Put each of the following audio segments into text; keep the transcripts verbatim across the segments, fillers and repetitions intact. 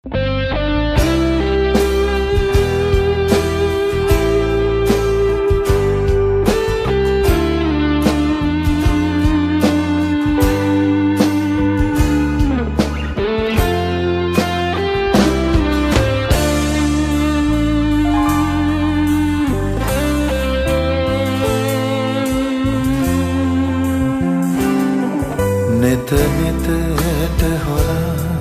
නෙත නෙතට හොරා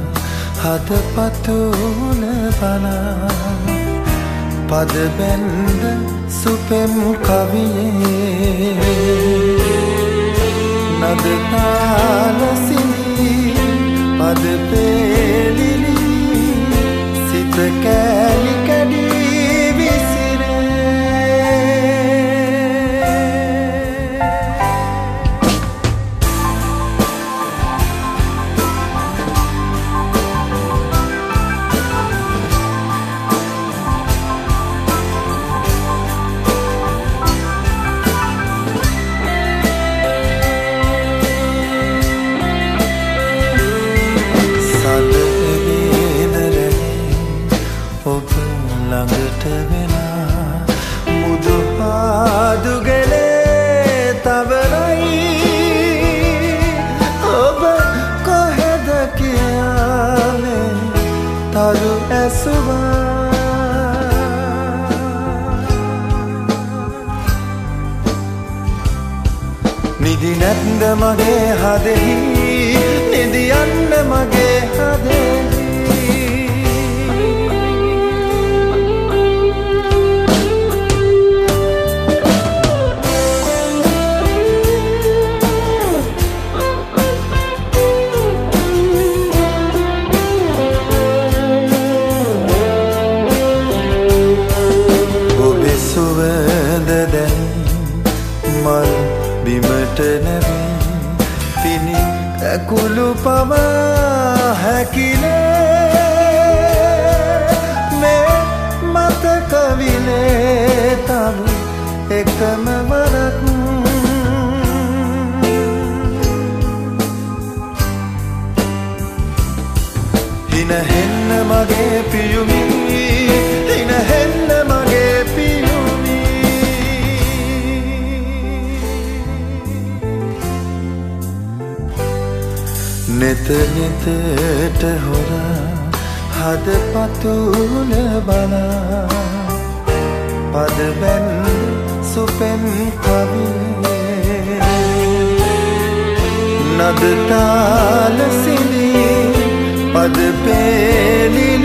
හදපතුල බලා පද බැන්ද සුපෙම් කවියේ නද තාල සිනී පද පෙලිලි සිත කැලි කැඩී විසිරේ ළඟට වෙලා මුදු පාදු ගෙලේ තවරයි ඔබ කොහෙද කියන්නේ තරු ඇසුවා නිදි නැත්ද මගේ හදෙහි නිදි යන්න මගේ හදෙහි මල් බිමට නැවී පිණි ඇකුළු පවා හැකිලේ මේ මතක විලේ තව එකම වරක් හින හෙන්න මගේ පියුමි හින හෙන්න මගේ පියුමි නෙත නෙතට හොරා හදපතුල බලා පද බැන්ද සුපෙම් කවියේ නද තාල සිනී පද පෙලිලි